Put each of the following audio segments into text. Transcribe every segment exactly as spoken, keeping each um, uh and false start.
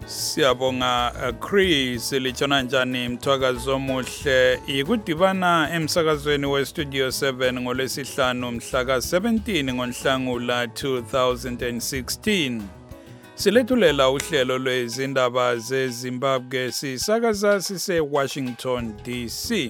Siyabonga uh, Chris litshona njani mthwakazi omuhle ikudibana emsakazweni we Studio seven ngolwesihlanu mhla ka seventeen ngoNhlangula two thousand sixteen. Silethulela uhlelo lwezindaba zeZimbabwe sisakaza sise Washington D C.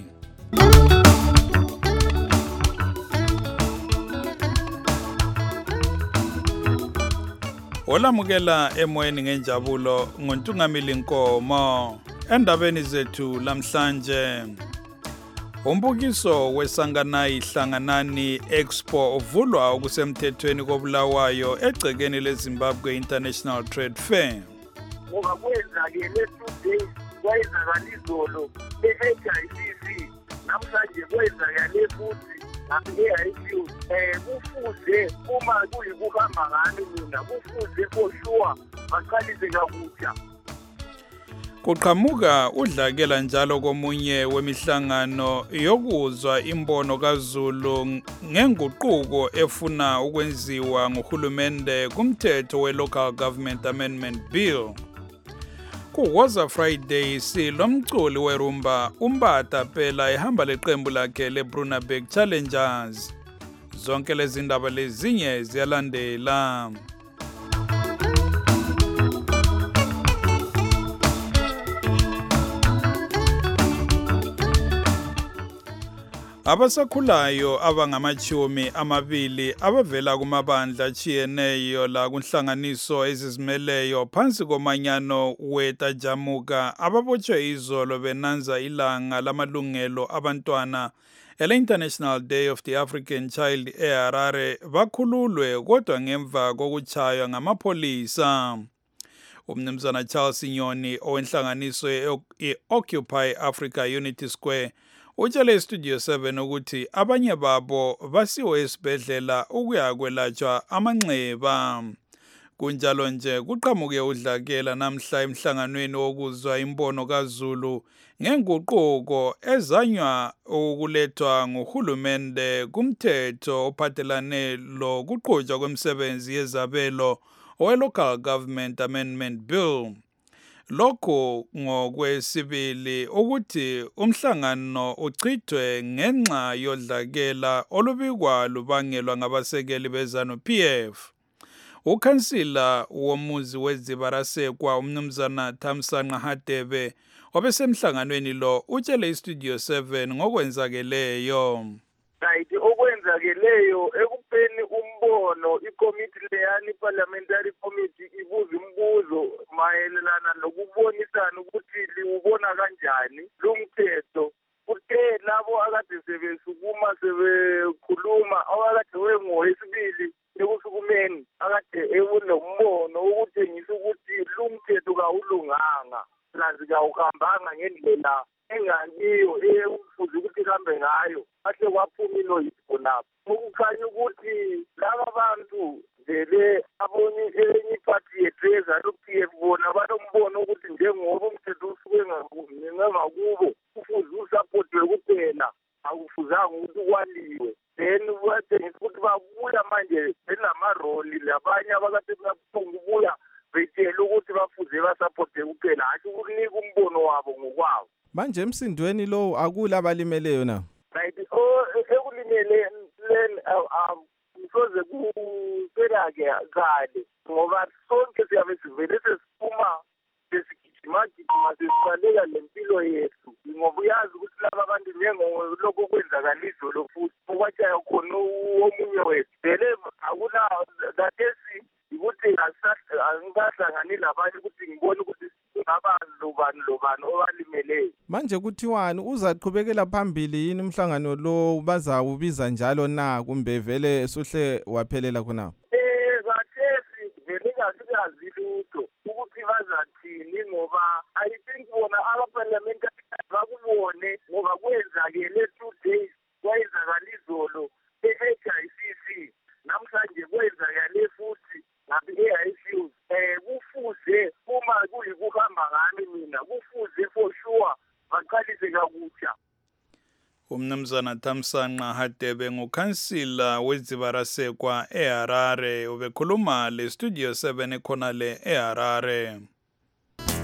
Olamukela emoyeni ngenjabulo ngontungamili Nkomo. Endabeni zethu lamhlanje umbukiso wesanganayi hlanganani Expo uvulwa okusemthethweni kobulawayo egcekeni leZimbabwe International Trade Fair. Ngoba kwenzake lesude kwayenzakala izolo e-H I C C namhlanje kwenzakala futhi I Q eh kufuze uma kuyikuhamba ngani mina kufuze for sure baqalise kakutsha. Kuqhamuka udlakela njalo komunye wemihlangano yokuzwa imbono kaZulu ngenguquko efuna ukwenziwa ngohulumende kumthetho we-Local Government Amendment Bill. Kuwoza Friday silomculi werumba uMbatha phela ehamba leqembu lakhe leBrunaberg Challengers. Zonke lezi ndaba lezinye ziyalandela. Abasakhulayo abangamachumi amabili abavela kumabandla achiyeneyo la kunhlanganiso ezizimeleyo phansi komanyano wetajamuka ababotshwe izolo benanza ilanga lamalungelo abantwana ele International Day of the African Child eHarare bakhululwe kodwa ngemva kokuchaywa ngamapholisa. Umnumzana Charles Nyoni owenhlanganiso e-Occupy Africa Unity Square utshele Studio seven ukuthi abanye babo basiwe esibhedlela ukuya kwelatshwa amanxeba. Kunjalo nje kuqhamuke udlakela namhla emhlanganweni wokuzwa imbono kaZulu ngenguquko ezanywa ukulethwa ngohulumende kumthetho ophathelane lo kuqhutshwa kwemisebenzi yezabelo owe-Local Government Amendment Bill. Lokho ngokwesibili ukuthi umhlangano uchithwe ngenxa yodlakela olubikwa lubangelwa ngabasekeli bezanu P F. Ukhansila womuzi weZibarasekwa umnumzana Thamsanqa Hadebe obesemhlanganweni lo utshele iStudio seven ngokwenzakeleyo. Right, okwenzakeleyo ekupeni umbono ikomiti leyani parliamentary committee ibuza imbuzo mayelana nokubonisana ukuthi liwubona kanjani lumthetho. Kuthe labo akade sebesukuma sebekhuluma awakade wengoyesibili ekusukumeni akade ekunombono ukutshengisa ukuthi lumthetho kawulunganga lazi kawuhambanga ngendlela enganiyo ekufuze ukuthi kambe ngayo ahle kwaphuma iloyiso lapho. Ukukhanya ukuthi laba bantu vele abonye enye iphathi yetreza lo-P F bona banombono ukuthi njengoba umthetho usuke ngakubo kufuze usapotwe kuphela akufuzanga ukuthi kwaliwe. Then watshengisa ukuthi babuya manje benamaroli labanye abakade bakubuya betshela ukuthi bafuze basapote kuphela hatshi ukunika umbono wabo ngokwabo. Manje emsindweni lo akula abalimeleyo na? Right, oh ekulimele len msoze kuphela ke kade ngoba sonke siyabe sivele sesiphuma sesigijima gijima sesibaleka lempilo yethu ngoba uyazi ukuthi laba bantu njengoloko kwenzakaliso lo futhi okwatshaya khona omunye wethu vele akuna kathesi ukuthi angikahlangani labanye ukuthi ngibone ukuthi ngabani lobani lobani owalimeleyo. Manje kuthiwani uzaqhubekela phambili yini umhlangano lo bazawubiza njalo na kumbe vele esuhle waphelela khona? Eh kathesi vele ngasiyazi lutho ukuthi bazathini ngoba I think bona abaparliamentary bakubone ngoba kwenzakele two days kwayenzakala izolo e-H I C C namhlanje kwenzakale futhi ngabe-A I Q eh kufuze uma kuyikuhamba ngani mina kufuze for sure baqalise kakutsha. Umnumzana Thamsanqa Hadebe ngukhansila weZibarasekwa eHarare ubekhuluma le Studio seven ekhona le eHarare.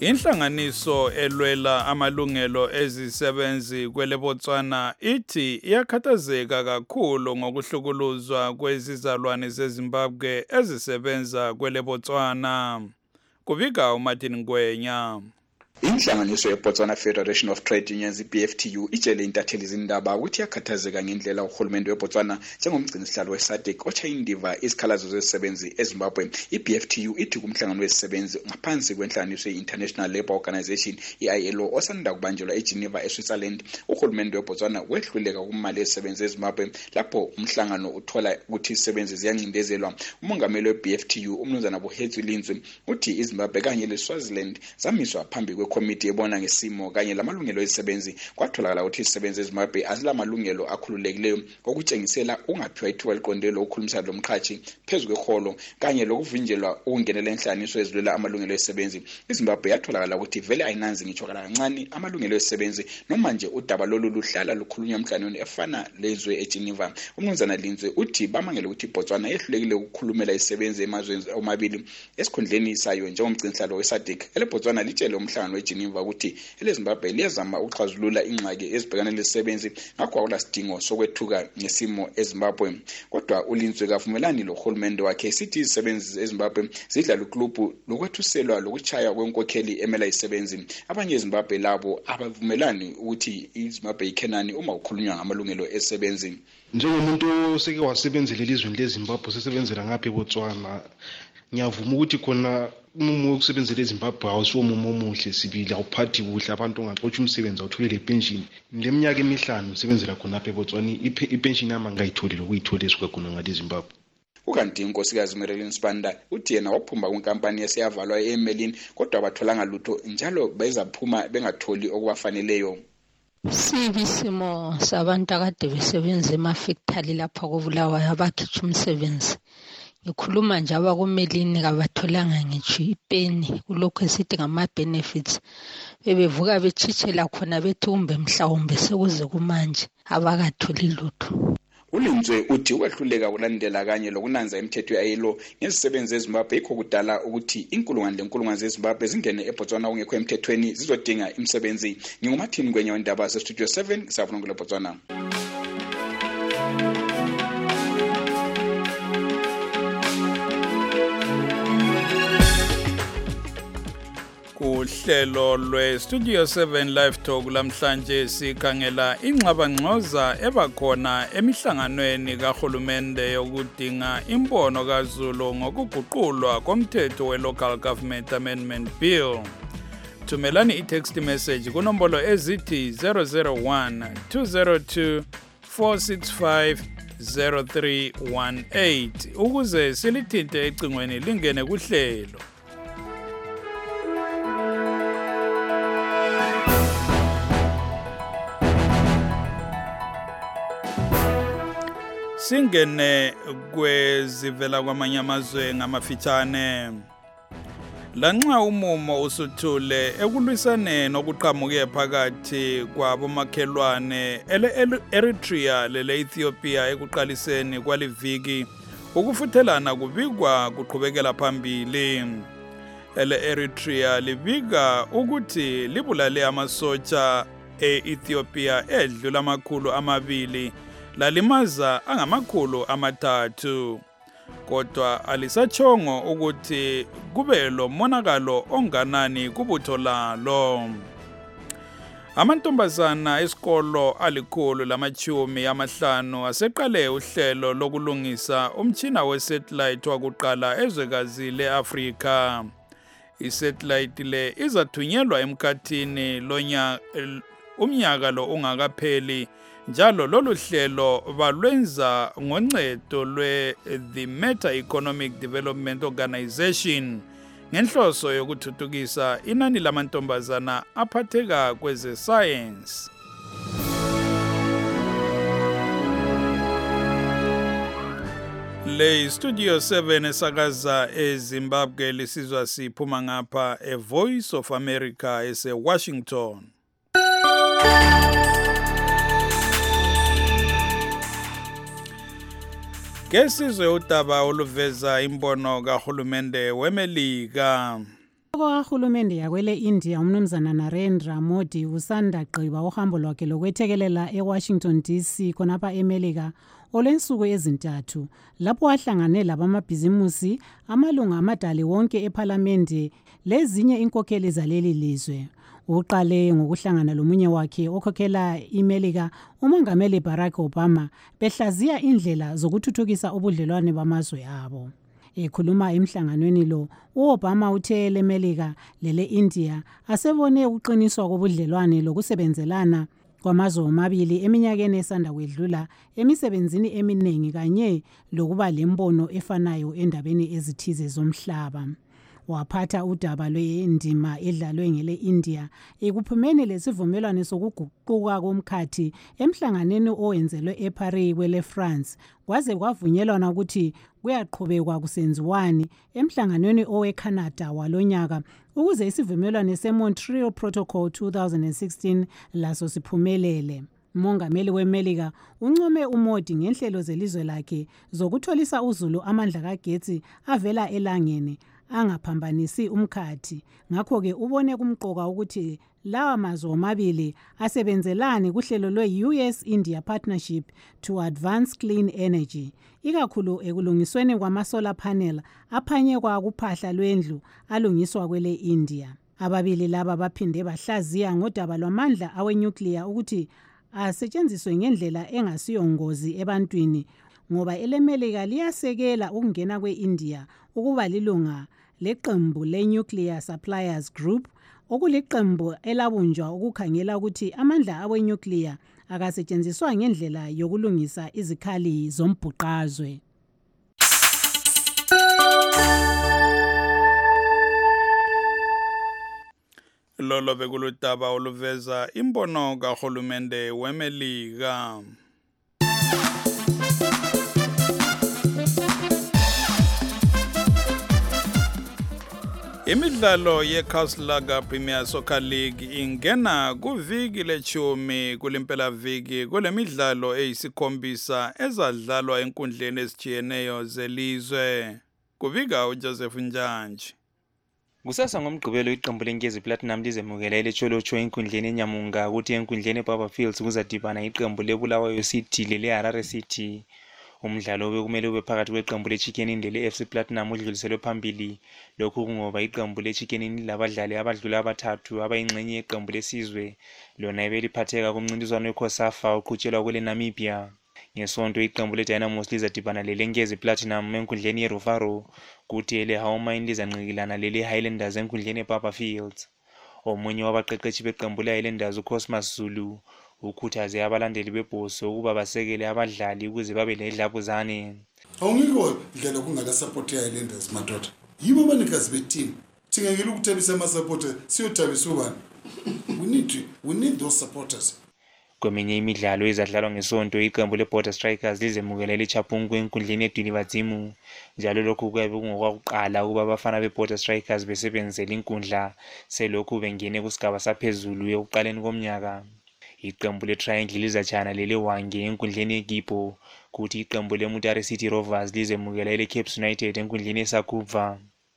Inhlanganiso elwela amalungelo ezisebenzi kwele Botswana ithi iyakhathazeka kakhulu ngokuhlukuluzwa kwezizalwane zeZimbabwe ezisebenza kwele Botswana. Kubika uMartin Ngwenya. Inhlanganiso yeBotswana Federation of Trade Unions I B F T U itshele intatheli izindaba ukuthi yakhathazeka ngendlela uhulumende weBotswana njengomgcini sihlalo weSADC otshaya indiva izikhalazo zezisebenzi eZimbabwe. I B F T U ithi kumhlangano wezisebenzi ngaphansi kwenhlanganiso ye-International Labour Organization I L O osanda kubanjelwa eGeneva eSwitzerland, uhulumende weBotswana wehluleka kumali yezisebenzi eZimbabwe lapho umhlangano uthola ukuthi izisebenzi ziyancindezelwa. Umongameli we-B F T U umnumzana Buhetsu Linzwi uthi iZimbabwe kanye leSwaziland zamiswa phambi kwe committee ebona ngesimo kanye lamalungelo ezisebenzi. Kwatholakala ukuthi izisebenzi eZimbabwe azilamalungelo akhululekileyo okutshengisela ungaphiwa ithuba liqondelo ukukhulumisana lomqhashi phezu kweholo kanye lokuvinjelwa ukungenela enhlaniso ezilwela amalungelo ezisebenzi. iZimbabwe yatholakala ukuthi vele ayinanzi ngitsho kancane amalungelo ezisebenzi noma nje udaba lolu luhlala lukhulunywa emhlanganweni efana lezwe eGeneva. Umnumzana Linzwe uthi bamangele ukuthi iBotswana yehlulekile ukukhulumela izisebenzi emazweni omabili esikhundleni sayo njengomgcini sihlalo weSADC. eleBotswana litshele umhlangano weGeneva ukuthi eleZimbabwe liyazama ukuxazulula ingxaki ezibhekana lezisebenzi ngakho akulasidingo sokwethuka ngesimo eZimbabwe. Kodwa uLinzwe kavumelani lohulumende wakhe sithi izisebenzi eZimbabwe zidlala uklubhu lokwethuselwa lokuchaya kwenkokheli emela izisebenzi. Abanye eZimbabwe labo abavumelani ukuthi iZimbabwe ikhenani uma kukhulunywa ngamalungelo ezisebenzi. Njengomuntu oseke wasebenzela elizweni leZimbabwe sesebenzela ngapha eBotswana, ngiyavuma ukuthi khona umumo wokusebenzela eZimbabwe awusiwo umumo omuhle sibili awuphathi kuhle abantu ongaxotsha umsebenzi awuthole pension. Leminyaka emihlanu usebenzela khona apha eBotswana ipension yami angayitholi lokuyithola esuka khona ngale eZimbabwe. Ukanti inkosikazi Marilyn Spanda uthi yena waphumba kwinkampani yaseyavalwa eMelin kodwa abatholanga lutho njalo bezaphuma bengatholi okubafaneleyo. Sibi simo sabantu akade besebenza emafactory lapha koBulawayo abakhitsha umsebenzi. Ngikhuluma nje abakumelini kabatholanga ngitsho ipeni kulokho esithi ngama benefits. Bebevuka betshitshela khona bethi kumbe mhlawumbe sekuze kumanje abakatholi lutho. uLinzwe uthi ukwehluleka kulandela kanye lokunanza imithetho yayilo ngezisebenzi eZimbabwe ikho kudala ukuthi inkulungwane lenkulungwane zeZimbabwe zingene eBotswana ungekho emthethweni zizodinga imisebenzi. NginguMartin Ngwenya wendaba seStudio seven sabona leBotswana. Uhlelo lweStudio seven Live Talk lamhlanje sikhangela ingxabangxoza ebakhona emihlanganweni kahulumende yokudinga imbono kaZulu ngokuguqulwa komthetho weLocal Government Amendment Bill. Thumelani i-text message kunombolo ezithi zero zero one two zero two four six five zero three one eight ukuze silithinte ecingweni lingene kuhlelo. Singene kwezivela kwamanye amazwe ngamafitshane. Lanxa umumo usuthule ekulwisane nokuqhamuke phakathi kwabomakhelwane ele-Eritrea lele-Ethiopia ekuqaliseni kwaliviki, ukufuthelana kubikwa kuqhubekela phambili. Ele-Eritrea libika ukuthi libulale amasotsha e-Ethiopia edlula amakhulu amabili lalimaza angamakhulu amathathu. Kodwa alisachongo ukuthi kube lo monakalo onganani kubutho lalo. Amantombazana esikolo alikhulu lamachumi amahlanu aseqale uhlelo lokulungisa umtshina we-satellite wakuqala ezwekazi le-Afrika. I-satellite le izathunyelwa emkhathini lonya umnyaka lo ungakapheli. Njalo lolu hlelo balwenza ngoncedo lwe the Meta Economic Development Organization ngenhloso yokuthuthukisa inani lamantombazana aphatheka kweze science. Le Studio seven esakaza eZimbabwe lisizwa siphuma ngapha e Voice of America ese Washington. Kesizwe udaba oluveza imbono kahulumende weMelika. Kahulumende yakwele India umnumzana Narendra Modi usanda gqiba uhambo lwakhe lokwethekelela eWashington D C khonapha eMelika olwensuku ezintathu lapho ahlangane labamabhizimusi amalunga amadali wonke eParliament lezinye inkokheli zaleli lizwe. Uqale ngokuhlangana lomunye wakhe okhokhela iMelika umongameli Barack Obama behlaziya indlela zokuthuthukisa ubudlelwane bamazwe abo. Ekhuluma emhlanganweni lo, uObama uthe leMelika lele India asebone uqiniswa kobudlelwane lokusebenzelana kwamazwe omabili eminyakeni esanda kwedlula emisebenzini eminingi kanye lokuba lembono efanayo endabeni ezithize zomhlaba. Waphatha udaba lwendima edlalwe ngele India ekuphumeni lesivumelwano sokuguquka komkhathi emhlanganeni owenzelwe eParis kwele France kwaze kwavunyelwana ukuthi kuyaqhubekwa kusenziwani emhlanganweni oweCanada walonyaka ukuze isivumelwano seMontreal Protocol two thousand sixteen laso siphumelele. Umongameli weMelika uncome uModi ngenhlelo zelizwe lakhe zokutholisa uzulu amandla kagetsi avela elangeni angaphambanisi umkhathi. Ngakho ke ubone kumqoka ukuthi lawa mazwe omabili asebenzelane kuhlelo lwe-U S India Partnership to Advance Clean Energy, ikakhulu ekulungisweni kwama-solar panel aphanyekwa kuphahla lwendlu alungiswa kwele India. Ababili laba baphinde bahlaziya ngodaba lwamandla awenuclear ukuthi asetshenziswe ngendlela engasiyongozi ebantwini ngoba eleMelika liyasekela ukungena kwe-India ukuba lilunga leqembu le-Nuclear Suppliers Group okuliqembu elabunjwa ukukhangela ukuthi amandla awenuclear akasetshenziswa ngendlela yokulungisa izikhali zombhuqazwe. Lolo bekuludaba oluveza imbono kahulumende weMelika. Imidlalo yeKaslaga Premier Soccer League ingena kuviki lechumi kulimpela viki kulemidlalo eyisikhombisa ezadlalwa enkundleni ezijiyeneyo zelizwe. Kubika uJoseph Njanji. Kusasa ngomgqibelo iqembu lenkezi Platinum lizemukela elecholocho enkundleni eNyamunga ukuthi enkundleni eBarberfields kuzadibana iqembu leBulawayo City leleHarare City. Umdlalo bekumele ube phakathi kweqembu leChicken Inn le-F C Platinum udluliselwe phambili. Lokhu kungoba iqembu leChicken Inn labadlali abadlula abathathu abayingxenye yeqembu lesizwe lona ebeliphatheka kumncintiswano weCOSAFA oqhutshelwa kwele Namibia. Ngesonto iqembu leDynamos lizadibana lelenkezi Platinum enkundleni yeRuvaro kuthi eleHawaii lizanqikilana leleHighlanders enkundleni eBarberfields. Omunye wabaqeqeshi beqembu leHighlanders uCosmas Zulu ukhuthaze abalandeli bebhoso ukuba basekele abadlali ukuze babe ledlabuzane. Awungikho indlela kungala support yeHighlanders madoda. Yibo abanikazi beteam. Thingekile ukuthabisa ama supporters siyothabisa ubani. We need to, we need those supporters. Kweminye imidlalo ezadlalwa ngesonto iqembu leBorder Strikers lizemukela leChapungu enkundleni yeDunivadzimu. Njalo lokhu kuyabe kungokwakuqala ukuba abafana beBorder Strikers besebenzele inkundla selokhu bengene kusigaba saphezulu ekuqaleni komnyaka. Iqembu leTriangle lizachana leleWange enkundleni yeGipo kuthi iqembu leMutare City Rovers lizemukela leCapes United enkundleni yeSakuva.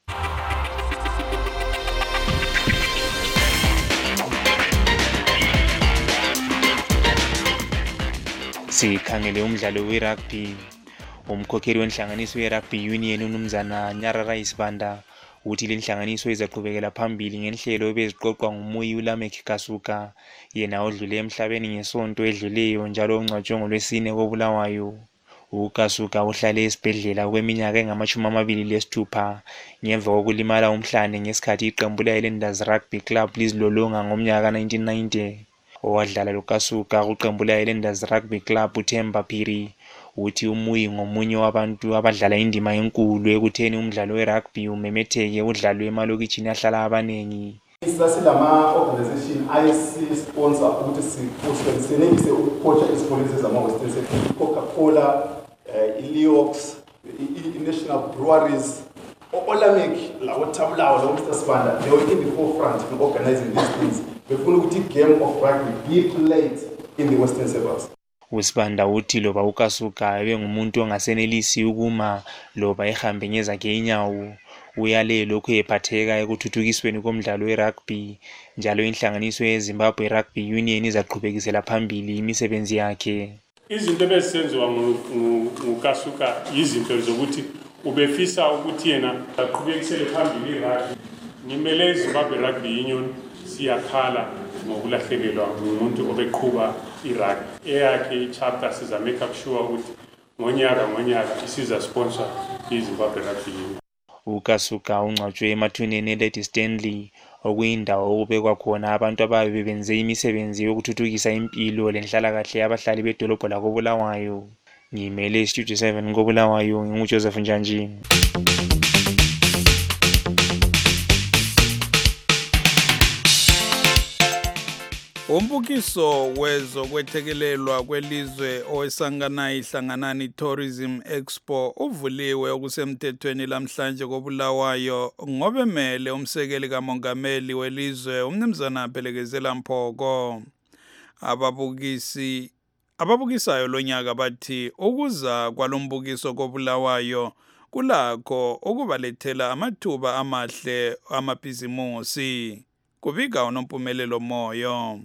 Sikhangele umdlalo werugby. Umkhokheli wenhlanganiso yerugby union uNumzana Nyarara Isibanda uthi lenhlanganiso izaqhubekela phambili ngenhlelo ebeziqoqwa nguMuyi uLamek Kasuka yena odlule emhlabeni ngesonto edluleyo njalo ongcwatshwe ngolwesine koBulawayo. uKasuka uhlale esibhedlela kweminyaka engamashumi amabili lesithupha ngemva kokulimala umhlane ngesikhathi iqembu leHighlanders Rugby Club lizilolonga ngomnyaka nineteen ninety. Owadlala loKasuka kuqembu leHighlanders Rugby Club uThemba Phiri uthi uMuyi ngomunye wabantu abadlala indima enkulu ekutheni umdlalo werugby umemetheke udlalwe emalokitshini ahlala abanengi. Sasilama organization I C sponsor ukuthi sisenelise ukucoacha isipolisi zama-Western Cape, Coca-Cola, iLeox, i-National Breweries, Olamek, lawo Tabulawo, lawo Mister Sibanda, they were in the forefront in organizing these things. Befuna ukuthi game of rugby be played in the Western Suburbs. Usibanda uthi loba uKasuka ebengumuntu ongasenelisi ukuma loba ehambe ngezakhe inyawo uyale lokhu ephatheka ekuthuthukisweni komdlalo we-rugby njalo inhlanganiso yeZimbabwe Rugby Union izaqhubekisela phambili imisebenzi yakhe. Izinto ebezisenziwa nguKasuka yizinto zokuthi ubefisa ukuthi yena aqhubekisele phambili i-rugby. Ngimele iZimbabwe Rugby Union siyakhala ngokulahlekelwa ngumuntu obeqhuba i-rugby. Eyakhe i-chapter siza make up sure ukuthi ngonyaka ngonyaka isiza sponsor iZimbabwe Rugby Union. uKasuka ungcwatshwe emathuneni eLady Stanley okuyindawo okubekwa khona abantu ababe benze imisebenzi yokuthuthukisa impilo lenhlalakahle yabahlali bedolobho lakoBulawayo. Ngimele Studio seven koBulawayo nginguJoseph Njanji. Umbukiso wezokwethekelelwa kwelizwe owesangana ihlanganani Tourism Expo uvuliwe okusemthethweni lamhlanje koBulawayo ngobemele umsekeli kamongameli welizwe umnumzana Phelekezela Mphoko. Ababukisi ababukisayo lonyaka bathi ukuza kwalombukiso koBulawayo kulakho ukubalethela amathuba amahle amabhizimusi. Kubika unompumelelo moyo.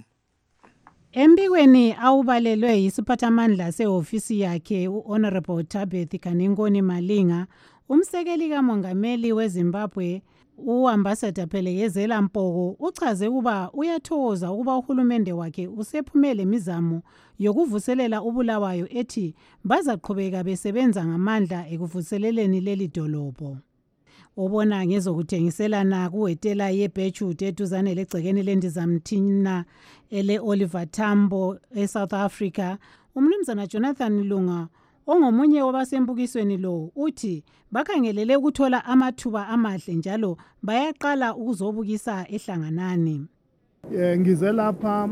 Embikweni awubalelwe yisiphathamandla sehofisi yakhe uHonorable Tabeth Kaningoni Malinga, umsekeli kamongameli weZimbabwe uAmbassador Phelekezela Mphoko uchaze kuba uyathokoza ukuba uhulumende wakhe usephumele imizamo yokuvuselela uBulawayo ethi bazaqhubeka besebenza ngamandla ekuvuseleleni leli dolobho. Ubona ngezokuthengiselana kuhotela yeBirchwood eduzane legcekeni leNdizamthina ele Oliver Tambo eSouth Africa, umnumzana Jonathan Lunga ongomunye wabasembukisweni lo uthi bakhangelele ukuthola amathuba amahle njalo bayaqala ukuzobukisa ehlanganani. Eh ngize lapha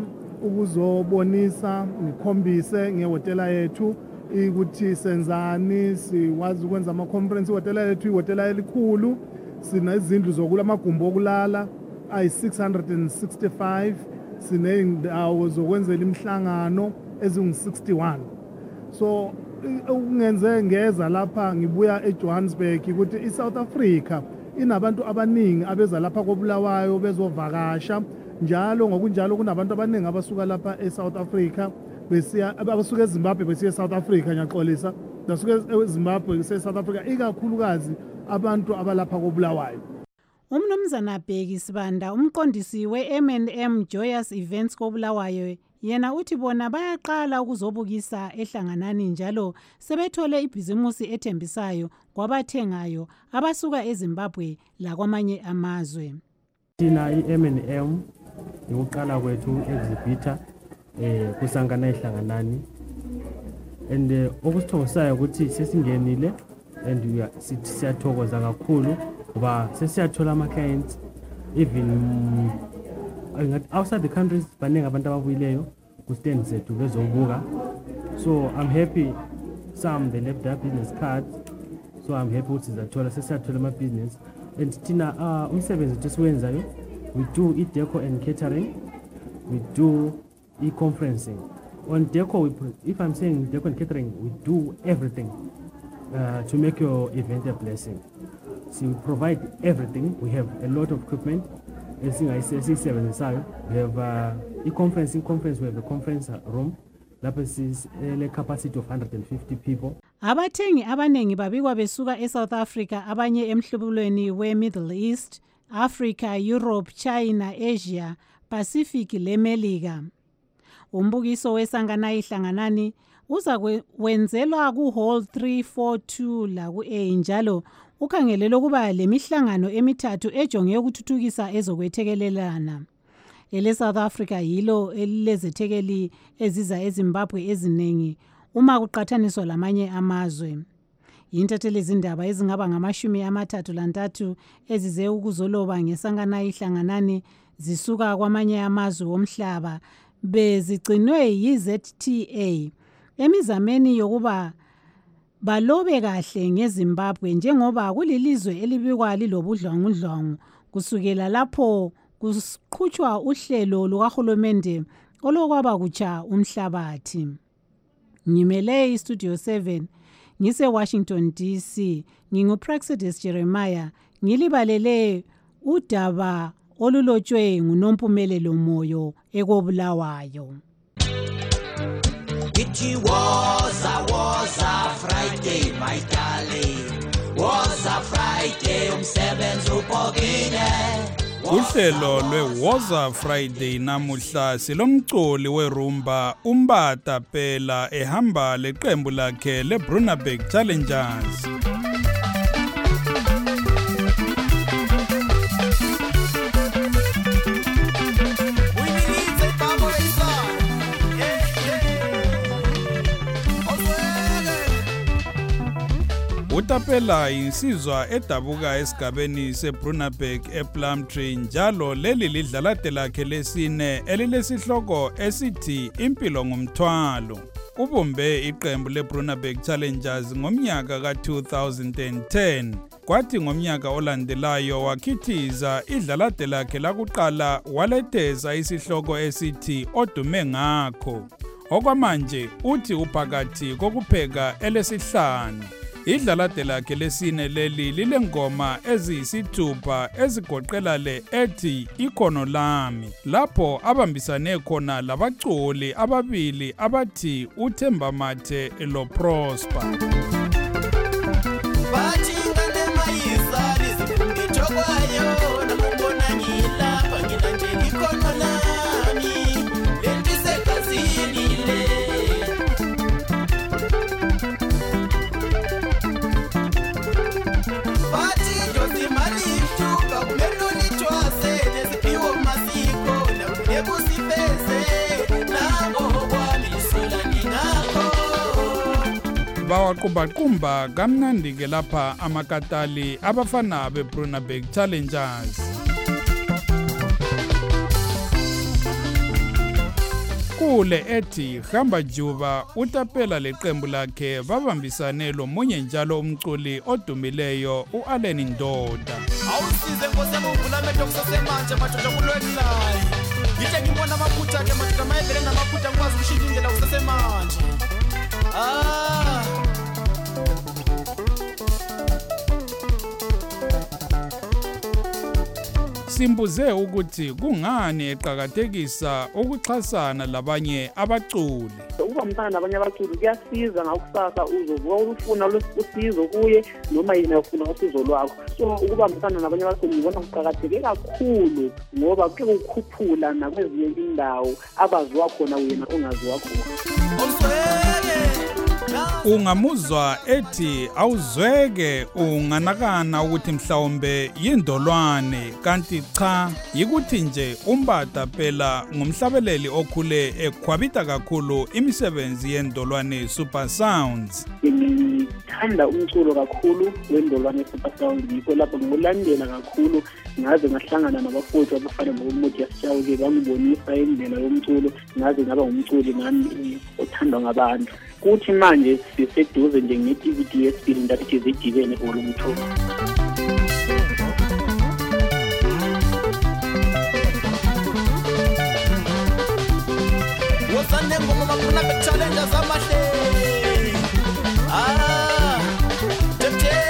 ukuzobonisa ngikhombise ngehotela yethu ukuthi senzani, siwazi ukwenza ama conference ihotela yethu ihotela elikhulu, sina izindlu zokula amagumbi okulala ayi six hundred sixty-five, sine indawo zokwenzela imihlangano ezingu sixty-one. So ungenze ngeza lapha ngibuya eJohannesburg ukuthi iSouth Africa inabantu abaningi abeza lapha koBulawayo bezovakasha, njalo ngokunjalo kunabantu abaningi abasuka lapha eSouth Africa besiya abasuka eZimbabwe besiya eSouth Africa ngiyaxolisa, basuka eZimbabwe besiya eSouth Africa ikakhulukazi abantu abalapha koBulawayo. Umnumzana Bheki Sibanda umqondisi we-M and M Joyous Events koBulawayo yena uthi bona bayaqala ukuzobukisa ehlanganani njalo sebethole ibhizimusi ethembisayo kwabathengayo abasuka eZimbabwe la kwamanye amazwe. Thina i-M and M yokuqala kwethu exhibitor eh kusangana ehlanganani and okusithokozayo ukuthi sesingenile and sithi siyathokoza kakhulu ngoba sesiyathola ama clients even outside the countries baningi abantu ababuyileyo ku stand zethu bezobuka. So I'm happy some they left their business cards, so I'm happy ukuthi sizathola sesiyathola ama business and thina uh, umsebenzi esiwenzayo we do e-deco and catering, we do e-conferencing. On deco, we, if I'm saying deco and catering, we do everything uh, to make your event a blessing. So we provide everything. We have a lot of equipment. As I say, six seven inside. We have uh, e-conferencing conference. We have a conference room. That is a capacity of one hundred fifty people. Abathengi abanengi babikwa besuka eSouth Africa, abanye emhlubulweni we-Middle East, Africa, Europe, China, Asia, Pacific leMelika. Umbukiso wesangana ihlanganani uza kwenzelwa ku Hall three forty-two la ku A njalo ukhangelele ukuba lemihlangano emithathu ejonge ukuthuthukisa ezokwethekelelana. Ele South Africa yilo elilezethekeli eziza eZimbabwe ezinengi uma kuqhathaniswa lamanye amazwe. Yintatheli izindaba ezingaba ngamashumi amathathu lantathu ezize ukuzoloba ngesangana ihlanganani zisuka kwamanye amazwe omhlaba bezigcinwe yi-Z T A emizameni yokuba balobe kahle ngeZimbabwe njengoba kulilizwe elibikwa lilobudlwangudlwangu kusukela lapho kuqhutshwa uhlelo lukahulumende olokwaba kutsha umhlabathi. Ngimele iStudio seven ngise Washington D C, nginguPraxidis Jeremiah ngilibalele udaba olulotshwe nguNompumelelo Moyo ekobulawayo. It was a was a Friday, my darling. Was a Friday, umsebenzi upokile. Uhlelo lwe-Woza Friday namuhla silomculi werumba uMbata Pela ehamba leqembu lakhe leBrunaberg Challengers. uTapela insizwa edabuka esigabeni seBrunaberg ePlumtree njalo leli lidlalade lakhe lesine elilesihloko esithi impilo ngumthwalo. Ubumbe iqembu leBrunaberg Challengers ngomnyaka ka two thousand ten. Kwathi ngomnyaka olandelayo wakhithiza idlalade lakhe lakuqala waletheza isihloko esithi odume ngakho. Okwamanje uthi uphakathi kokupheka elesihlanu. Idlalade lakhe lesine leli lilengoma eziyisithupha ezigoqela le ethi ikhono lami lapho abambisane khona labaculi ababili abathi uThemba Mathe lo Prosper. Bathi ngane mayisa lizifunde chokwayo namubona ngilapha ngina nje ikhono lami lenti sekazini le. Bawaqumba kamnandi ke lapha amakatali abafana beBrunaberg Challengers. Kule ethi hamba juba uTapela leqembu lakhe babambisane lomunye njalo umculi odumileyo uAllen Ndoda. Awusize Nkosi yami uvula amehlo kusasemanje madoda kulwelayo. Yithe ngibona amaphutha ke madoda mayevele namaphutha ngikwazi ukushintsha indlela kusasemanje. Ah Simbuze ukuthi kungani eqhakathekisa ukuxhasana labanye abaculi. Ukuba mthana nabanye abaculi kuyasiza ngakusasa uzovuka ufuna usizo kuye noma yena ufuna usizo lwakho. So ukuba mthana nabanye abaculi ngibona kuqhakatheke kakhulu ngoba kuke ukukhuphula nakwezinye indawo abaziwa khona wena ongaziwa khona. Ungamuzwa ethi awuzweke unganakana ukuthi mhlawumbe yindolwane kanti cha yikuthi nje uMbata Pela ngumhlabeleli okhule ekhwabita kakhulu imisebenzi yendolwane Super Sounds. Ngithanda umculo kakhulu wendolwane Super Sounds yikho lapho ngolandela kakhulu ngaze ngahlangana nabafowethu abafana noMuthi Yasitshawuke bangibonisa indlela yomculo ngaze ngaba ngumculi nami othandwa ngabantu. Kuthi manje siseduze nje nge-D V D yesibili ndathi zidibene olumtho. Wosane ngoma maBrunaberg Challengers amahle. Ah tete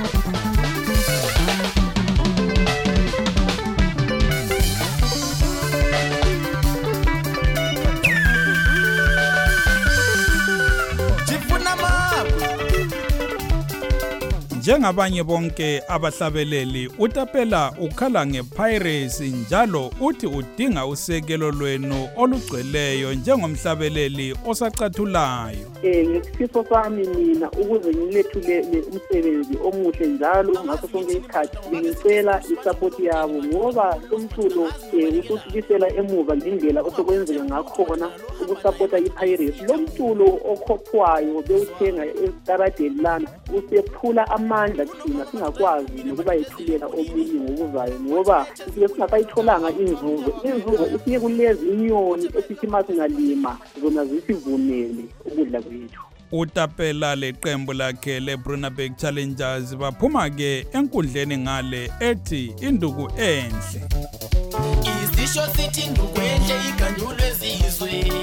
Njengabanye bonke abahlabeleli uTapela ukhala ngepiracy njalo uthi udinga usekelo lwenu olugcweleyo njengomhlabeleli osacathulayo. Eh ngesifiso sami mina ukuze ngilethule umsebenzi omuhle njalo ngaso sonke isikhathi ngicela isupport yabo ngoba umculo ususibisela emuva ngendlela osokwenzeka ngakhona ukusupporta ipiracy. Lo mculo okhophwayo bewuthenga estaradeni lana usephula amandla thina singakwazi nokuba yethulela omunye ngokuzayo ngoba sike singakayitholanga inzuzo. Inzuzo isiye kulezi inyoni esithi masingalima zona zisivunele ukudla kwethu. uTapela leqembu lakhe leBrunaberg Challengers baphuma ke enkundleni ngale ethi induku enhle. Isisho sithi induku enhle iganyulwe ezizwe.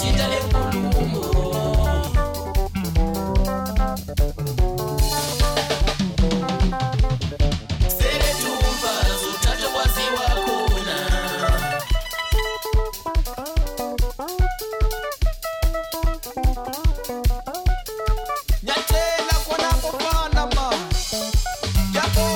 ushintsha lenkulumo sebethumba zothatha kwaziwa khona nyacela khona bofana ma yabo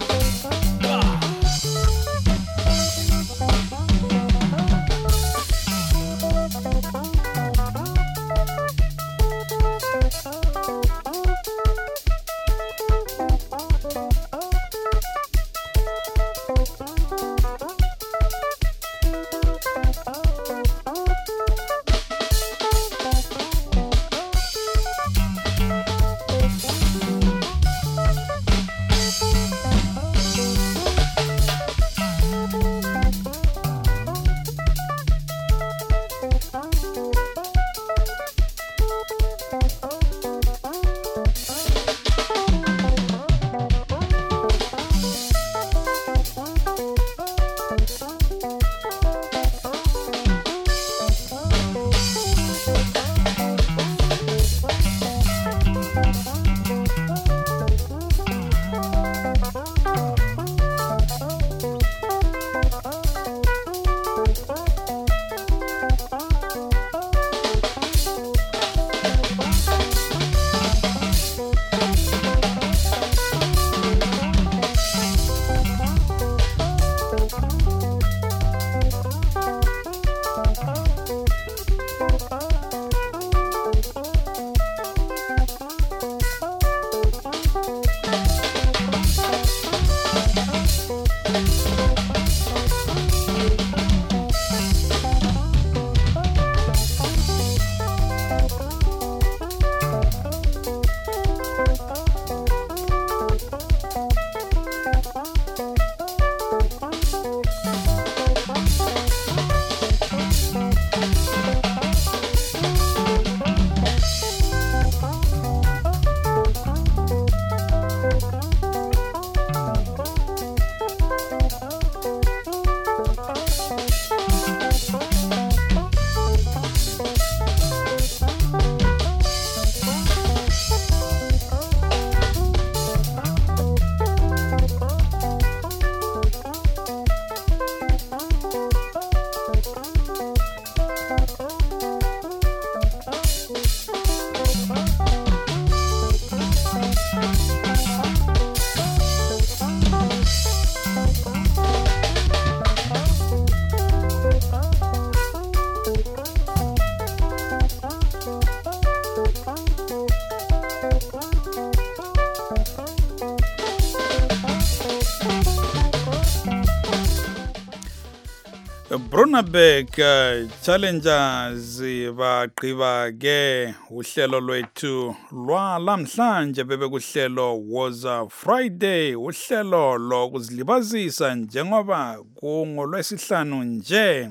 Brunabek uh, Challengers baqhiba ke uhlelo lwethu lwa lamhlanje bebe kuhlelo was a Friday uhlelo lokuzilibazisa njengoba kungolwesihlanu nje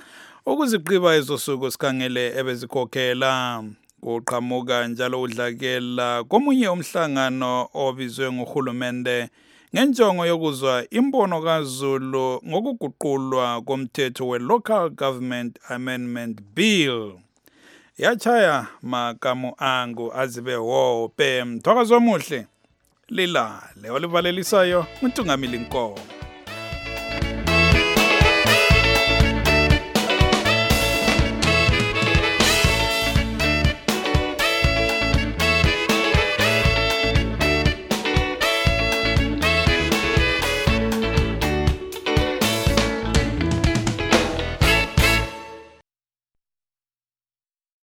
ukuziqhiba ezosuku sikhangele ebezikhokhela uqhamuka njalo udlakela komunye umhlangano obizwe nguhulumende ngenjongo yokuzwa imbono kaZulu ngokuguqulwa komthetho we-Local Government Amendment Bill. Yachaya makamu angu azibe wope mthokozo omuhle lilale olivalelisayo uNtungamili Nkomo.